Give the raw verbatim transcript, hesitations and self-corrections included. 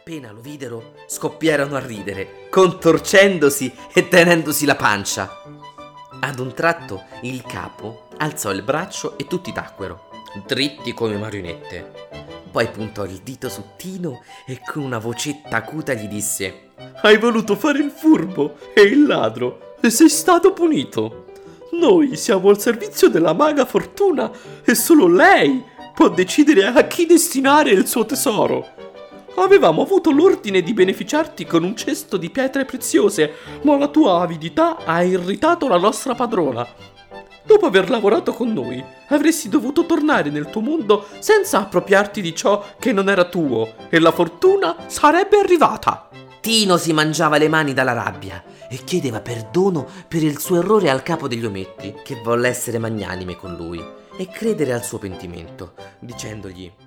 appena lo videro scoppiarono a ridere, contorcendosi e tenendosi la pancia. Ad un tratto il capo alzò il braccio e tutti tacquero, dritti come marionette. Poi puntò il dito su Tino e con una vocetta acuta gli disse: «Hai voluto fare il furbo e il ladro e sei stato punito. Noi siamo al servizio della maga Fortuna e solo lei può decidere a chi destinare il suo tesoro. Avevamo avuto l'ordine di beneficiarti con un cesto di pietre preziose, ma la tua avidità ha irritato la nostra padrona. Dopo aver lavorato con noi, avresti dovuto tornare nel tuo mondo senza appropriarti di ciò che non era tuo, e la fortuna sarebbe arrivata». Tino si mangiava le mani dalla rabbia e chiedeva perdono per il suo errore al capo degli ometti, che volle essere magnanime con lui e credere al suo pentimento, dicendogli: